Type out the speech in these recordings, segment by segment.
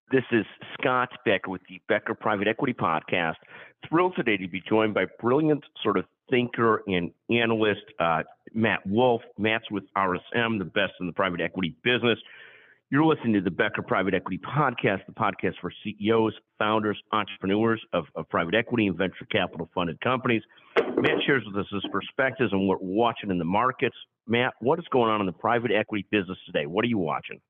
This is Scott Becker with the Becker Private Equity Podcast. Thrilled today to be joined by brilliant sort of thinker and analyst, Matt Wolf. Matt's with RSM, the best in the private equity business. You're listening to the Becker Private Equity Podcast, the podcast for CEOs, founders, entrepreneurs of private equity and venture capital funded companies. Matt shares with us his perspectives on what we're watching in the markets. Matt, what is going on in the private equity business today? What are you watching?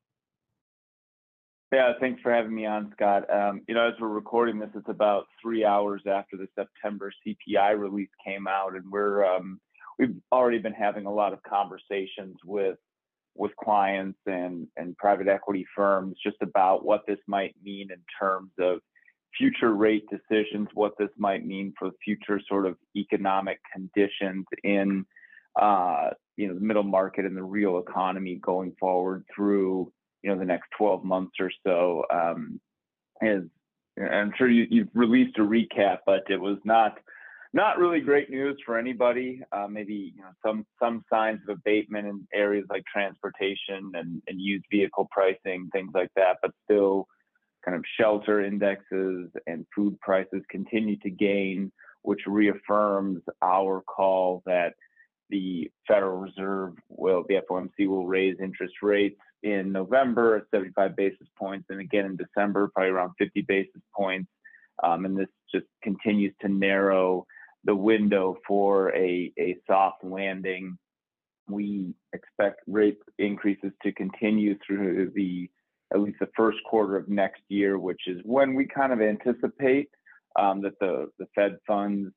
Yeah, thanks for having me on, Scott. As we're recording this, it's about 3 hours after the September CPI release came out, and we've already been having a lot of conversations with clients and private equity firms just about what this might mean in terms of future rate decisions, what this might mean for future sort of economic conditions in the middle market and the real economy going forward through the next 12 months or so. I'm sure you've released a recap, but it was not really great news for anybody. Maybe some signs of abatement in areas like transportation and used vehicle pricing, things like that, but still kind of shelter indexes and food prices continue to gain, which reaffirms our call that the Federal Reserve the FOMC will raise interest rates in November at 75 basis points, and again in December, probably around 50 basis points. And this just continues to narrow the window for a soft landing. We expect rate increases to continue through at least the first quarter of next year, which is when we kind of anticipate that the Fed funds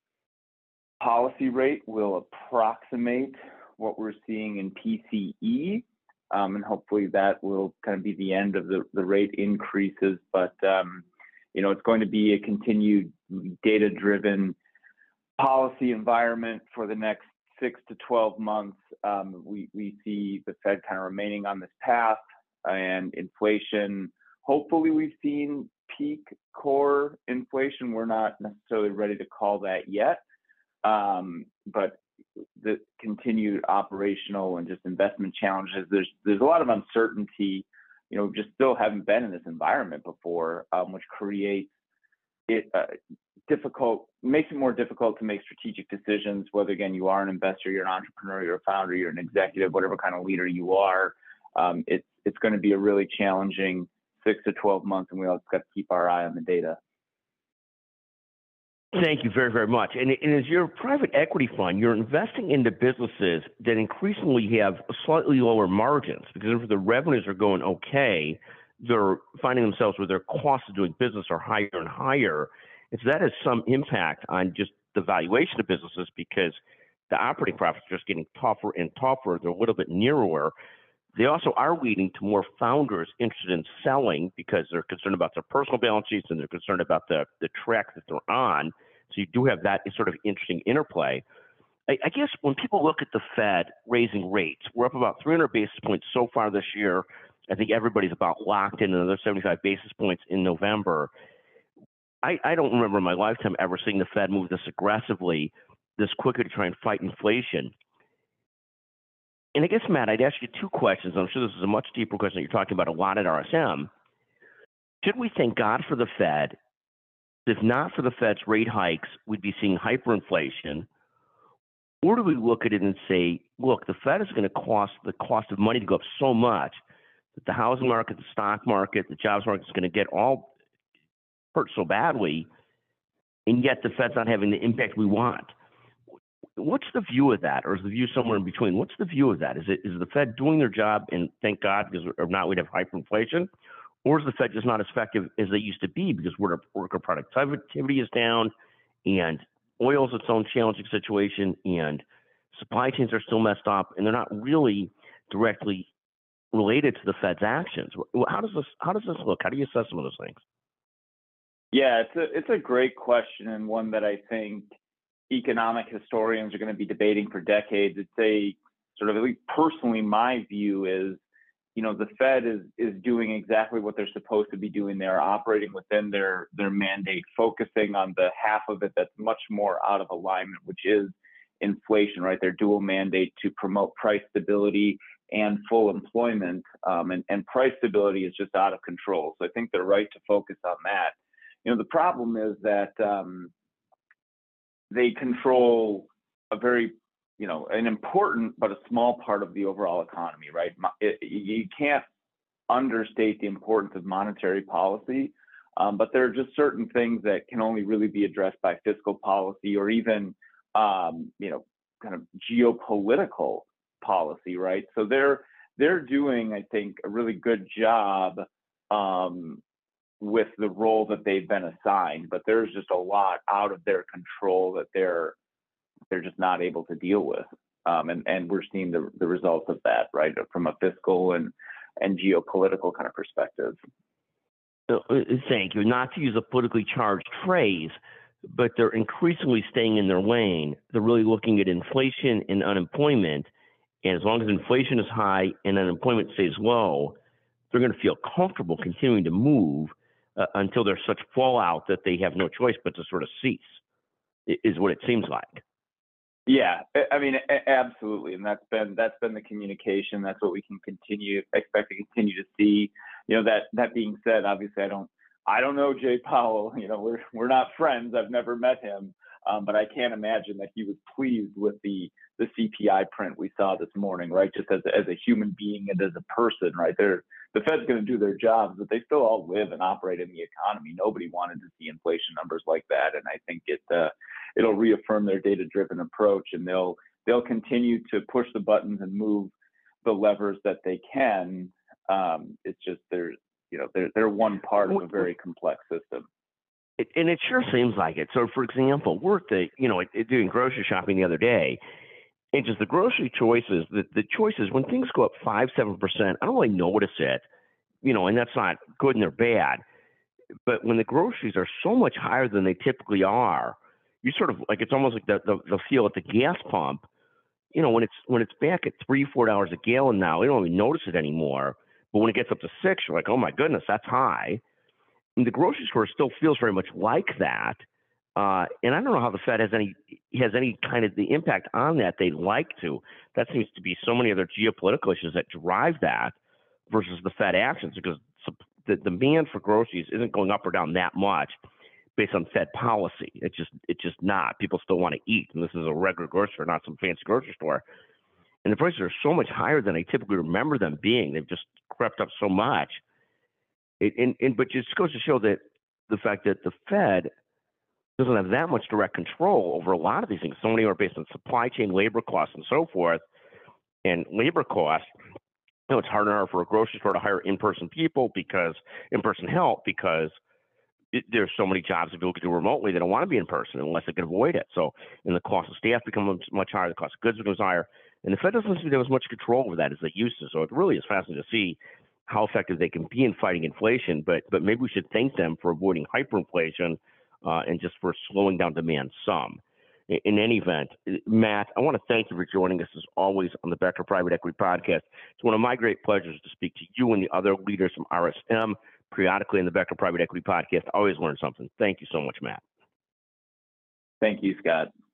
policy rate will approximate what we're seeing in PCE. And hopefully that will kind of be the end of the rate increases. But, it's going to be a continued data-driven policy environment for the next 6 to 12 months. We see the Fed kind of remaining on this path, and inflation, hopefully we've seen peak core inflation. We're not necessarily ready to call that yet. But the continued operational and just investment challenges, there's a lot of uncertainty. Just still haven't been in this environment before, which creates it makes it more difficult to make strategic decisions, whether, again, you are an investor, you're an entrepreneur, you're a founder, you're an executive, whatever kind of leader you are. It's going to be a really challenging 6 to 12 months, and we all got to keep our eye on the data. Thank you very, very much. And as your private equity fund, you're investing into businesses that increasingly have slightly lower margins, because if the revenues are going okay, they're finding themselves where their costs of doing business are higher and higher. And so that has some impact on just the valuation of businesses, because the operating profits are just getting tougher and tougher. They're a little bit narrower. They also are leading to more founders interested in selling because they're concerned about their personal balance sheets and they're concerned about the track that they're on. So you do have that sort of interesting interplay. I guess when people look at the Fed raising rates, we're up about 300 basis points so far this year. I think everybody's about locked in another 75 basis points in November. I don't remember in my lifetime ever seeing the Fed move this aggressively, this quickly to try and fight inflation. And I guess, Matt, I'd ask you two questions. I'm sure this is a much deeper question that you're talking about a lot at RSM. Should we thank God for the Fed? If not for the Fed's rate hikes, we'd be seeing hyperinflation. Or do we look at it and say, look, the Fed is going to cause the cost of money to go up so much that the housing market, the stock market, the jobs market is going to get all hurt so badly, and yet the Fed's not having the impact we want? What's the view of that, or is the view somewhere in between? What's the view of that? Is the Fed doing their job, and thank God, because if not, we'd have hyperinflation? Or is the Fed just not as effective as they used to be because worker productivity is down, and oil is its own challenging situation, and supply chains are still messed up, and they're not really directly related to the Fed's actions? How does this look? How do you assess some of those things? Yeah, it's a great question, and one that I think economic historians are going to be debating for decades. It's a sort of, at least personally, my view is, the Fed is doing exactly what they're supposed to be doing. They're operating within their mandate, focusing on the half of it that's much more out of alignment, which is inflation, right? Their dual mandate to promote price stability and full employment, and price stability is just out of control. So I think they're right to focus on that. The problem is that they control a very, an important but a small part of the overall economy, right? You can't understate the importance of monetary policy, but there are just certain things that can only really be addressed by fiscal policy or even, kind of geopolitical policy, right? So they're doing, I think, a really good job with the role that they've been assigned, but there's just a lot out of their control that they're just not able to deal with, and we're seeing the results of that, right, from a fiscal and geopolitical kind of perspective. Thank you. Not to use a politically charged phrase, but they're increasingly staying in their lane. They're really looking at inflation and unemployment, and as long as inflation is high and unemployment stays low, they're going to feel comfortable continuing to move until there's such fallout that they have no choice but to sort of cease, is what it seems like. Yeah, I mean, absolutely, and that's been the communication. That's what we can expect to continue to see. That being said, obviously, I don't know Jay Powell. We're not friends. I've never met him, but I can't imagine that he was pleased with the CPI print we saw this morning, right? Just as a human being and as a person, right? The Fed's going to do their jobs, but they still all live and operate in the economy. Nobody wanted to see inflation numbers like that, and I think it'll reaffirm their data-driven approach, and they'll continue to push the buttons and move the levers that they can. It's just they're one part of a very complex system. And it sure seems like it. So, for example, we're doing grocery shopping the other day, and just the grocery choices, the choices, when things go up 5-7%, I don't really notice it, and that's not good and they're bad. But when the groceries are so much higher than they typically are, you sort of like, it's almost like the feel at the gas pump. When it's back at $3-4 a gallon now, we don't even notice it anymore. But when it gets up to $6, you're like, oh my goodness, that's high. And the grocery store still feels very much like that. And I don't know how the Fed has any kind of the impact on that they'd like to. That seems to be so many other geopolitical issues that drive that versus the Fed actions, because the demand for groceries isn't going up or down that much based on Fed policy. It's just not. People still want to eat, and this is a regular grocery store, not some fancy grocery store. And the prices are so much higher than I typically remember them being. They've just crept up so much. But it just goes to show that the fact that the Fed doesn't have that much direct control over a lot of these things. So many are based on supply chain, labor costs, and so forth. And labor costs, it's harder and harder for a grocery store to hire in-person people in-person help because there's so many jobs that people can do remotely. They don't want to be in person unless they can avoid it. So, and the cost of staff becomes much higher. The cost of goods becomes higher. And the Fed doesn't seem to have as much control over that as they used to. So it really is fascinating to see how effective they can be in fighting inflation. But maybe we should thank them for avoiding hyperinflation and just for slowing down demand some. In any event, Matt, I want to thank you for joining us as always on the Becker Private Equity Podcast. It's one of my great pleasures to speak to you and the other leaders from RSM periodically in the Becker Private Equity Podcast. I always learn something. Thank you so much, Matt. Thank you, Scott.